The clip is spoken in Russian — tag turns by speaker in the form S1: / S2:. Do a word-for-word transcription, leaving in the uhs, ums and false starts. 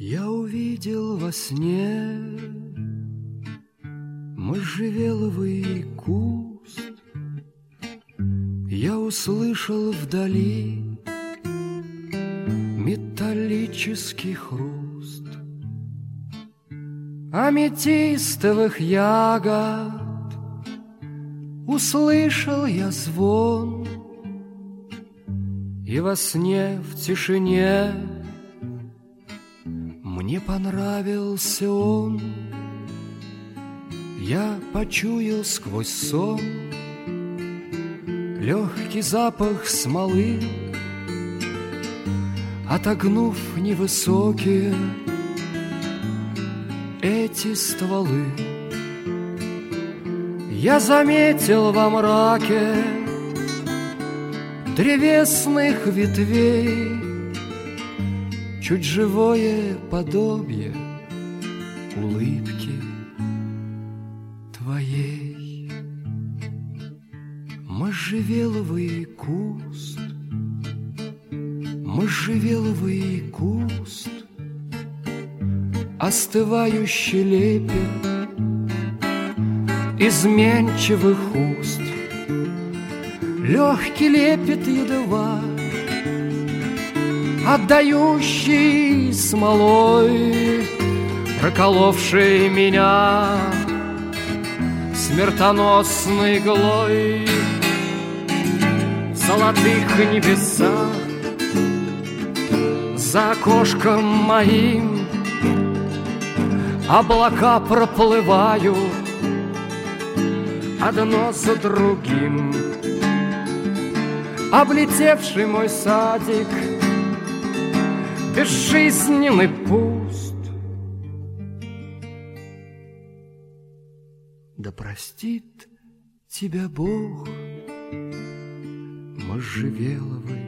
S1: Я увидел во сне можжевеловый куст, я услышал вдали металлический хруст аметистовых ягод. Услышал я звон, и во сне в тишине мне понравился он. Я почуял сквозь сон легкий запах смолы, отогнув невысокие эти стволы. Я заметил во мраке древесных ветвей чуть живое подобие улыбки твоей. Можжевеловый куст, можжевеловый куст, остывающий лепет изменчивых уст, легкий лепет едва отдающий смолой, проколовший меня смертоносной иглой. В золотых небесах за окошком моим облака проплывают одно за другим. Облетевший мой садик безжизненный пуст. Да простит тебя Бог, можжевеловый